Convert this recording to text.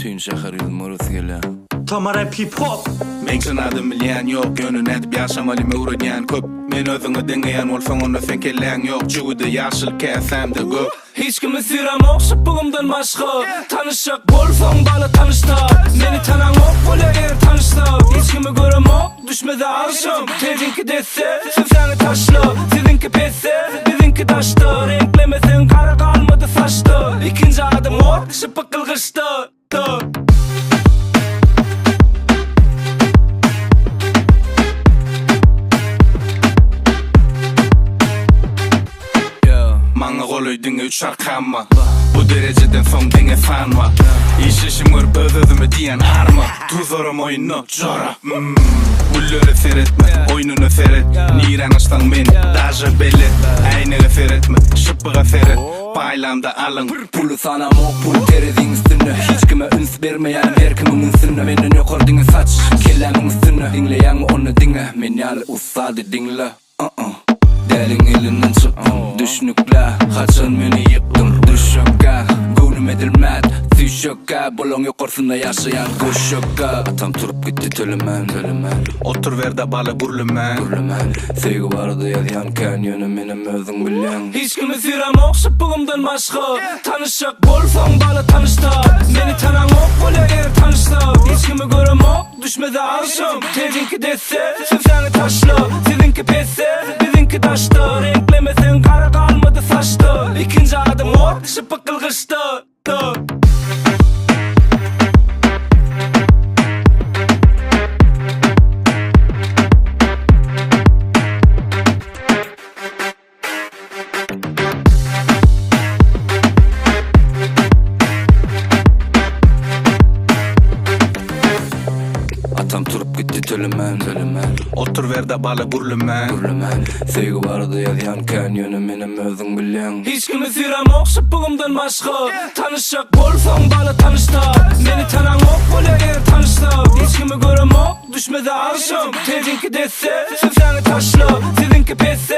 Tüyün şahar yılmuruz gele Tamara P-pop Men sanadım bilyen yok Gönün edip yaşamalı uğrayan köp Men özüňi deňeýän bolsaň onda sen kelläň yok Jugudy ýaşyl käsemde göp Hiç kimi süramok şıpığımdan başka Tanışak bolsaň bala tanışta Meni tanamok bola eger tanışta Hiç kimi göremok düşmede arşım Tedinki desse sözsäňi taşla Sizinki pesse bizinki taşta Renklemesen kara kalmadı saçta İkinci adım or şıpık kılgışta Maňa golaýdyň üç arkamma Bu dereceden soň diňe fanma İşişim görüp özümi diýen arma Tuzorum oýuny jora Güllere seretme, oýnuny seret Niren açtan men, daja bellet Aýnaga seretme, şıpyga seret Baylamda alın Pulu sana mok, pul terediň üstüne Hiç kime üns bermeýän her kimiň üstüne Menden ýokardyň saç, kellämiň üstüne Dinleýän onu diňe, men ýaly ustady diňle Dälin elinden çıktım Düşnükle kaçan meni yıktım Düşökka Gönüm edilmät Tüşökka Bolon yokorsunda yaşayan Kuşökka Atam turup gitti tölemän Otur ver bala gürlemän Sevgi vardı ýazýan yönü menem özüň bilýän Hiç kimi süramok şıpığımdan başka Tanışak bolsaň bala tanışta Meni tanamok bola eger tanışta Hiç kimi göremok düşmede arşım Tedinki desse sözsäňi taşla Sizinki pesse bizinki taşta Renklemesen kara kalmadı saçta İkinci adım or şıpık kılgışta Atam turup gitti tölemän Otur ver bala gürlemän Sevgi vardı ýazýan yönü menem özüň bilýän Hiç kimi süramok şıpığımdan başka Tanışak bolsaň bala tanışta Meni tanamok bola eger tanışta Hiç kimi göremok düşmede arşım Tedinki desse sözsäňi taşla Sizinki pesse